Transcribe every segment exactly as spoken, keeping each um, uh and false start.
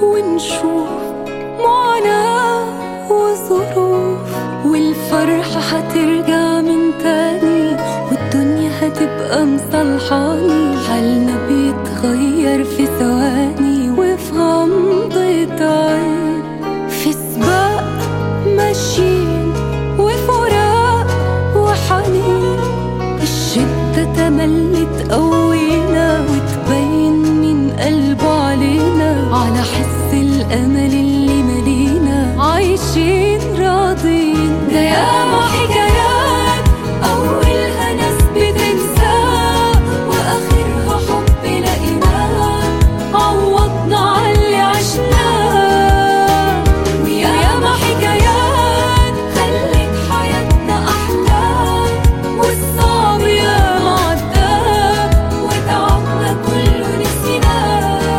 ونشوف معاناة وظروف، والفرحة هترجع من تاني، والدنيا هتبقى مصالحاني. حالنا بيتغير في ثواني وفي غمضة عين، في سباق ماشيين وفراق وحنين. الشدة تملي تقوينا وتبين من قلبه علينا، على حس الأمل اللي ملينا عايشين راضين. ده ياما حكايات أولها ناس بتنساه، وآخرها حب لقيناه عوضنا عاللي عشناه. وياما حكايات خلت حياتنا أحلى، والصعب ياما عداه وتعبنا كله نسيناه.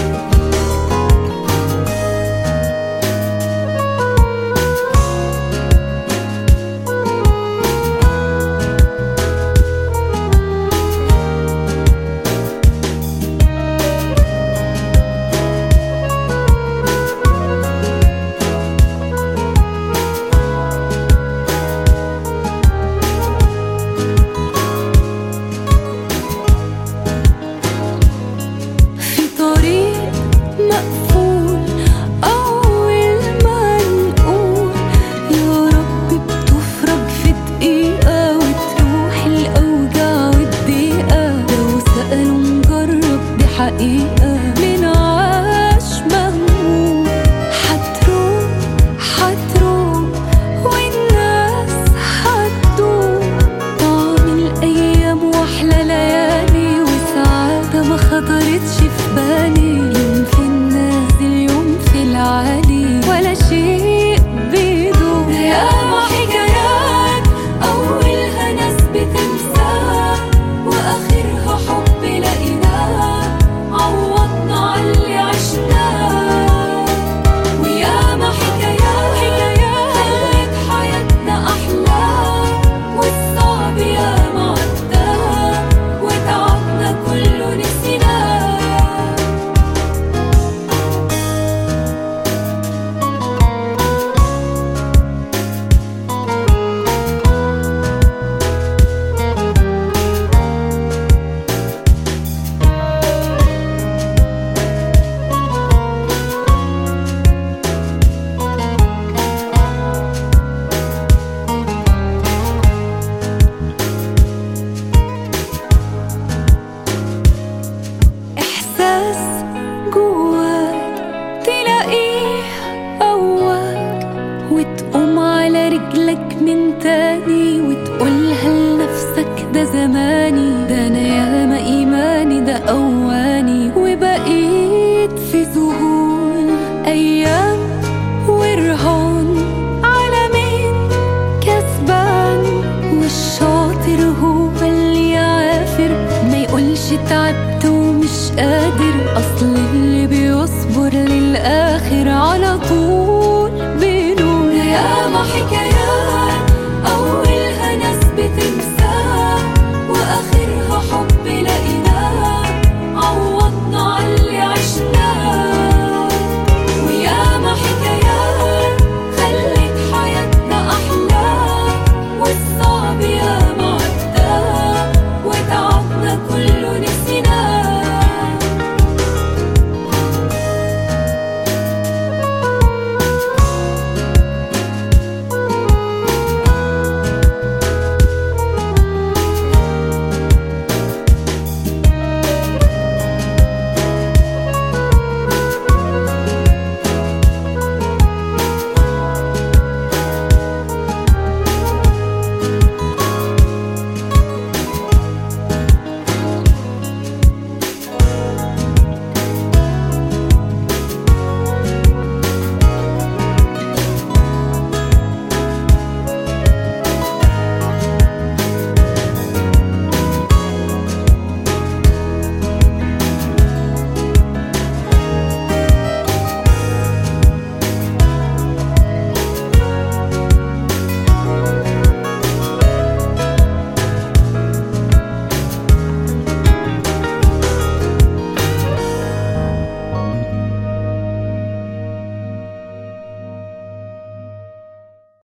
في طريق مقفول أول ما نقول يا رب بتفرج في دقيقة، وتروح الأوجاع والضيقة. لو سألوا نجرب دي حقيقة، من عاش مهموم هتروح هتروح والناس هتدوم. طعم الأيام وأحلى ليالي، وسعادة ما خطرتش في بالي. يوم في النازل يوم في العالي، ولا شيء بيدوم. ده ياما حكايات أولها ناس بتنساه، وآخرها حب لقيناه عوضنا عاللي عشناه. وياما حكايات خلت حياتنا أحلى، والصعب ياما عداه وتعبنا كله نسيناه. إحساس جواك تلاقيه قواك، وتقوم على رجلك من تاني، وتقولها لنفسك ده زماني. ده أنا ياما إيماني ده أواني، وبقيت في ذهول أيام ورهان على مين كسبان. والشاطر هو اللي يعافر، ما يقولش تعبت ومش قادر. أصل اللي بيصبر للآخر على طول